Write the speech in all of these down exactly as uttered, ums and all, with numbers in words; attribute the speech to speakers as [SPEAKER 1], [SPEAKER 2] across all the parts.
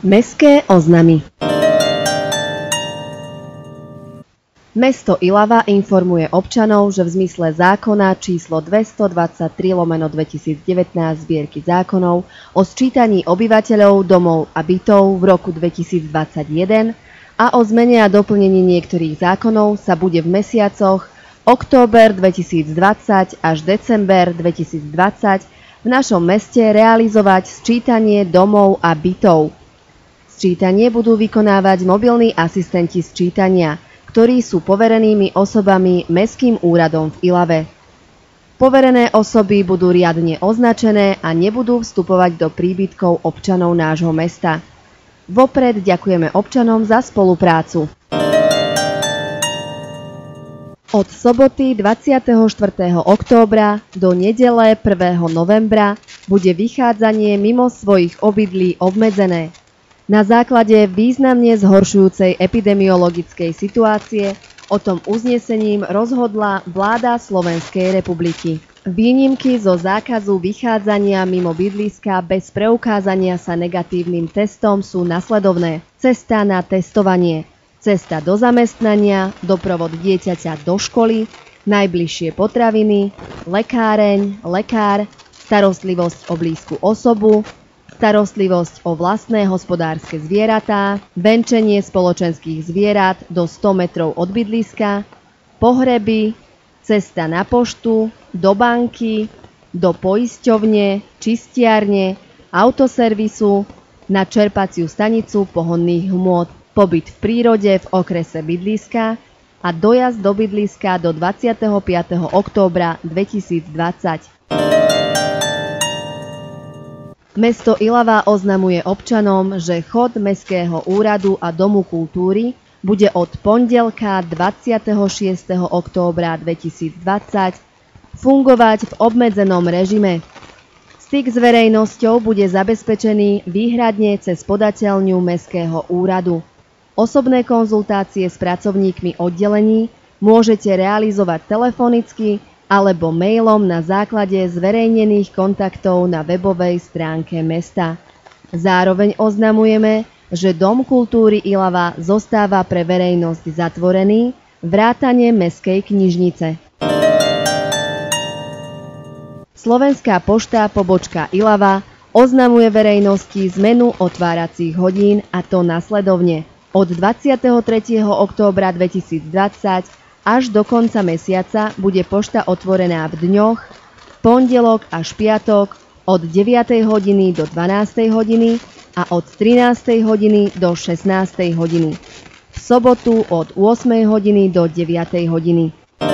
[SPEAKER 1] Mestské oznamy. Mesto Ilava informuje občanov, že v zmysle zákona číslo dvestodvadsaťtri lomeno dvetisícdevätnásť zbierky zákonov o sčítaní obyvateľov, domov a bytov v roku dvetisícdvadsaťjeden a o zmene a doplnení niektorých zákonov sa bude v mesiacoch október dvetisícdvadsať až december dvetisícdvadsať v našom meste realizovať sčítanie domov a bytov. Sčítanie budú vykonávať mobilní asistenti sčítania, ktorí sú poverenými osobami Mestským úradom v Ilave. Poverené osoby budú riadne označené a nebudú vstupovať do príbytkov občanov nášho mesta. Vopred ďakujeme občanom za spoluprácu. Od soboty dvadsiateho štvrtého októbra do nedele prvého novembra bude vychádzanie mimo svojich obydlí obmedzené. Na základe významne zhoršujúcej epidemiologickej situácie o tom uznesením rozhodla vláda Slovenskej republiky. Výnimky zo zákazu vychádzania mimo bydliska bez preukázania sa negatívnym testom sú nasledovné: cesta na testovanie, cesta do zamestnania, doprovod dieťaťa do školy, najbližšie potraviny, lekáreň, lekár, starostlivosť o blízku osobu, starostlivosť o vlastné hospodárske zvieratá, venčenie spoločenských zvierat do sto metrov od bydliska, pohreby, cesta na poštu, do banky, do poisťovne, čistiarne, autoservisu, na čerpaciu stanicu pohonných hmôt, pobyt v prírode v okrese bydliska a dojazd do bydliska do dvadsiateho piateho októbra dvetisícdvadsať. Mesto Ilava oznamuje občanom, že chod Mestského úradu a Domu kultúry bude od pondelka dvadsiateho šiesteho októbra dvetisícdvadsať fungovať v obmedzenom režime. Styk s verejnosťou bude zabezpečený výhradne cez podateľňu Mestského úradu. Osobné konzultácie s pracovníkmi oddelení môžete realizovať telefonicky alebo mailom na základe zverejnených kontaktov na webovej stránke mesta. Zároveň oznamujeme, že Dom kultúry Ilava zostáva pre verejnosť zatvorený, vrátane Mestskej knižnice. Slovenská pošta pobočka Ilava oznamuje verejnosti zmenu otváracích hodín, a to nasledovne. Od dvadsiateho tretieho októbra dvetisícdvadsať až do konca mesiaca bude pošta otvorená v dňoch pondelok až piatok od deviatej hodiny do dvanástej hodiny a od trinástej hodiny do šestnástej hodiny. V sobotu od ôsmej hodiny do deviatej hodiny.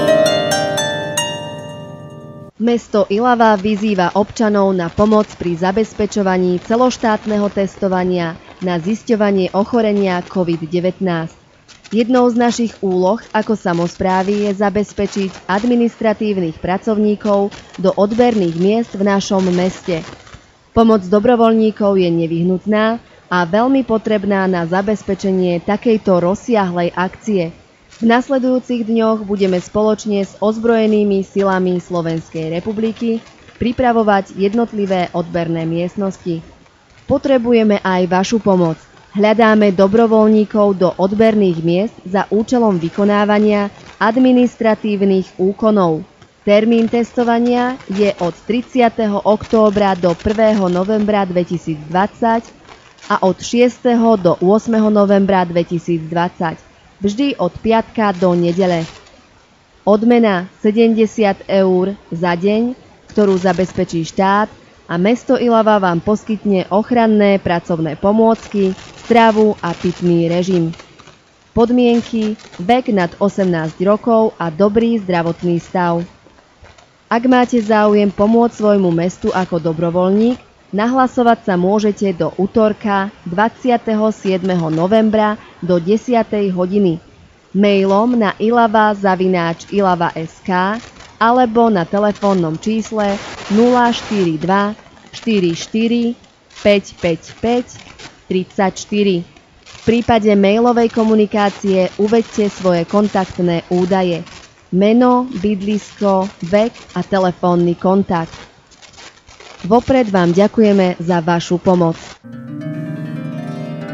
[SPEAKER 1] Mesto Ilava vyzýva občanov na pomoc pri zabezpečovaní celoštátneho testovania na zisťovanie ochorenia COVID devätnásť. Jednou z našich úloh ako samosprávy je zabezpečiť administratívnych pracovníkov do odberných miest v našom meste. Pomoc dobrovoľníkov je nevyhnutná a veľmi potrebná na zabezpečenie takejto rozsiahlej akcie. V nasledujúcich dňoch budeme spoločne s ozbrojenými silami Slovenskej republiky pripravovať jednotlivé odberné miestnosti. Potrebujeme aj vašu pomoc. Hľadáme dobrovoľníkov do odberných miest za účelom vykonávania administratívnych úkonov. Termín testovania je od tridsiateho októbra do prvého novembra dvetisícdvadsať a od šiesteho do ôsmeho novembra dvetisícdvadsať, vždy od piatka do nedele. Odmena sedemdesiat eur za deň, ktorú zabezpečí štát, a mesto Ilava vám poskytne ochranné pracovné pomôcky, stravu a pitný režim. Podmienky: vek nad osemnásť rokov a dobrý zdravotný stav. Ak máte záujem pomôcť svojmu mestu ako dobrovoľník, nahlasovať sa môžete do utorka dvadsiateho siedmeho novembra do desiatej hodiny mailom na ilava zavináč ilava bodka es ká alebo na telefónnom čísle nula štyri dva štyri štyri päť päť päť tri štyri. V prípade mailovej komunikácie uveďte svoje kontaktné údaje: meno, bydlisko, vek a telefónny kontakt. Vopred vám ďakujeme za vašu pomoc.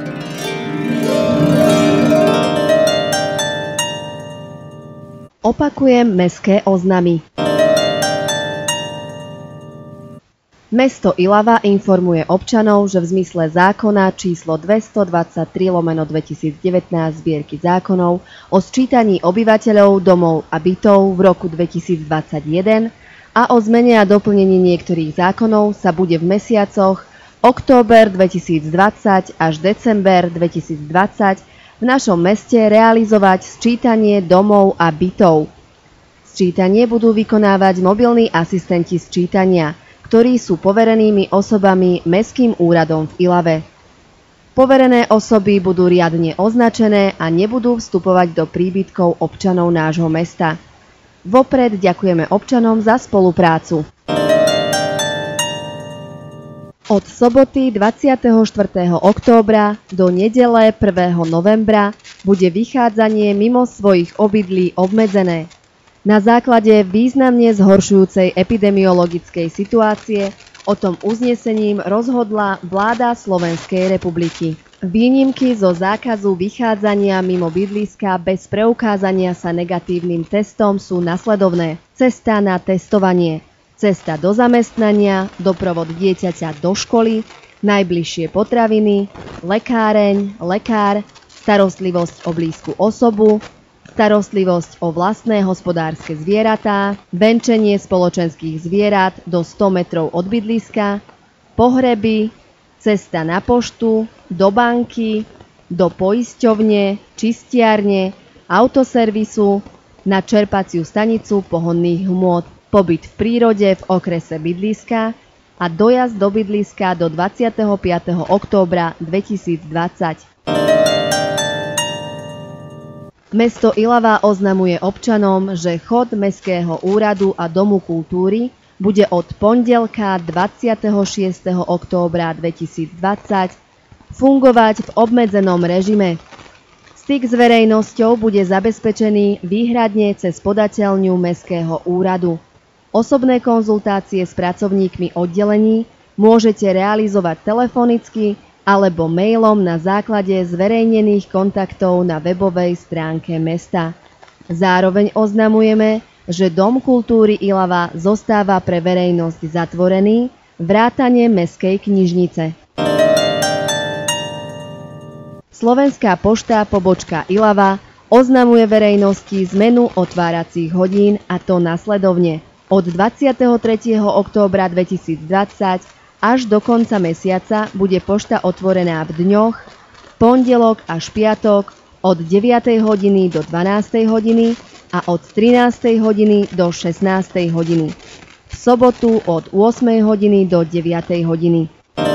[SPEAKER 1] Opakujem mestské oznamy. Mesto Ilava informuje občanov, že v zmysle zákona číslo dvestodvadsaťtri lomeno dvetisícdevätnásť zbierky zákonov o sčítaní obyvateľov domov a bytov v roku dvetisícdvadsaťjeden a o zmene a doplnení niektorých zákonov sa bude v mesiacoch október dvetisícdvadsať až december dvetisícdvadsať v našom meste realizovať sčítanie domov a bytov. Sčítanie budú vykonávať mobilní asistenti sčítania, ktorí sú poverenými osobami Mestským úradom v Ilave. Poverené osoby budú riadne označené a nebudú vstupovať do príbytkov občanov nášho mesta. Vopred ďakujeme občanom za spoluprácu. Od soboty dvadsiateho štvrtého októbra do nedele prvého novembra bude vychádzanie mimo svojich obydlí obmedzené. Na základe významne zhoršujúcej epidemiologickej situácie o tom uznesením rozhodla vláda Slovenskej republiky. Výnimky zo zákazu vychádzania mimo bydliska bez preukázania sa negatívnym testom sú nasledovné: cesta na testovanie, cesta do zamestnania, doprovod dieťaťa do školy, najbližšie potraviny, lekáreň, lekár, starostlivosť o blízku osobu, starostlivosť o vlastné hospodárske zvieratá, venčenie spoločenských zvierat do sto metrov od bydliska, pohreby, cesta na poštu, do banky, do poisťovne, čistiarne, autoservisu, na čerpaciu stanicu pohonných hmôt, pobyt v prírode v okrese bydliska a dojazd do bydliska do dvadsiateho piateho októbra dvetisícdvadsať. Mesto Ilava oznamuje občanom, že chod Mestského úradu a Domu kultúry bude od pondelka dvadsiateho šiesteho októbra dvetisícdvadsať fungovať v obmedzenom režime. Styk s verejnosťou bude zabezpečený výhradne cez podateľňu Mestského úradu. Osobné konzultácie s pracovníkmi oddelení môžete realizovať telefonicky alebo mailom na základe zverejnených kontaktov na webovej stránke mesta. Zároveň oznamujeme, že Dom kultúry Ilava zostáva pre verejnosť zatvorený, vrátane Mestskej knižnice. Slovenská pošta pobočka Ilava oznamuje verejnosti zmenu otváracích hodín, a to nasledovne. Od dvadsiateho tretieho októbra dvetisícdvadsať až do konca mesiaca bude pošta otvorená v dňoch pondelok až piatok od deviatej hodiny do dvanástej hodiny a od trinástej hodiny do šestnástej hodiny. V sobotu od ôsmej hodiny do deviatej hodiny.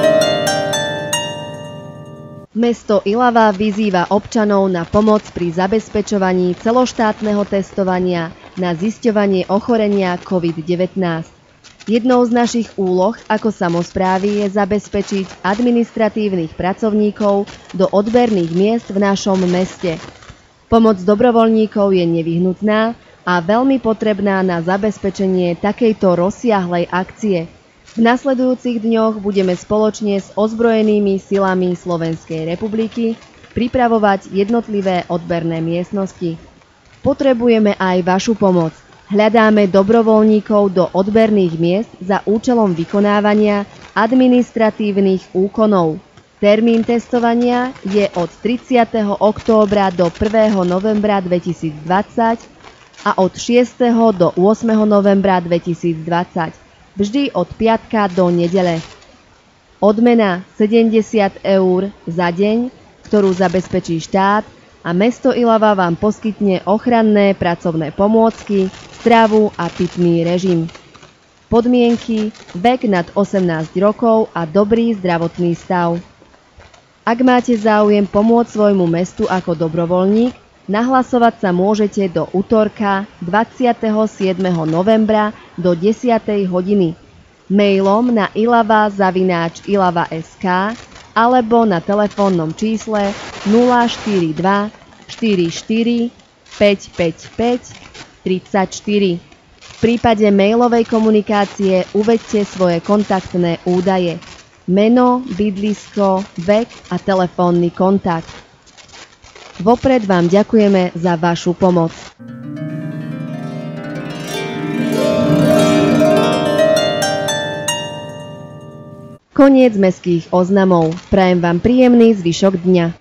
[SPEAKER 1] Mesto Ilava vyzýva občanov na pomoc pri zabezpečovaní celoštátneho testovania na zisťovanie ochorenia COVID devätnásť. Jednou z našich úloh ako samosprávy je zabezpečiť administratívnych pracovníkov do odberných miest v našom meste. Pomoc dobrovoľníkov je nevyhnutná a veľmi potrebná na zabezpečenie takejto rozsiahlej akcie. V nasledujúcich dňoch budeme spoločne s ozbrojenými silami Slovenskej republiky pripravovať jednotlivé odberné miestnosti. Potrebujeme aj vašu pomoc. Hľadáme dobrovoľníkov do odberných miest za účelom vykonávania administratívnych úkonov. Termín testovania je od tridsiateho októbra do prvého novembra dvetisícdvadsať a od šiesteho do ôsmeho novembra dvetisícdvadsať, vždy od piatka do nedele. Odmena sedemdesiat eur za deň, ktorú zabezpečí štát, a mesto Ilava vám poskytne ochranné pracovné pomôcky, stravu a pitný režim. Podmienky: vek nad osemnásť rokov a dobrý zdravotný stav. Ak máte záujem pomôcť svojmu mestu ako dobrovoľník, nahlasovať sa môžete do utorka dvadsiateho siedmeho novembra do desiatej hodiny mailom na ilava zavináč ilava bodka es ká alebo na telefónnom čísle nula štyri dva štyri štyri päť päť päť tri štyri. V prípade mailovej komunikácie uveďte svoje kontaktné údaje: meno, bydlisko, vek a telefónny kontakt. Vopred vám ďakujeme za vašu pomoc. Koniec mestských oznamov. Prajem vám príjemný zvyšok dňa.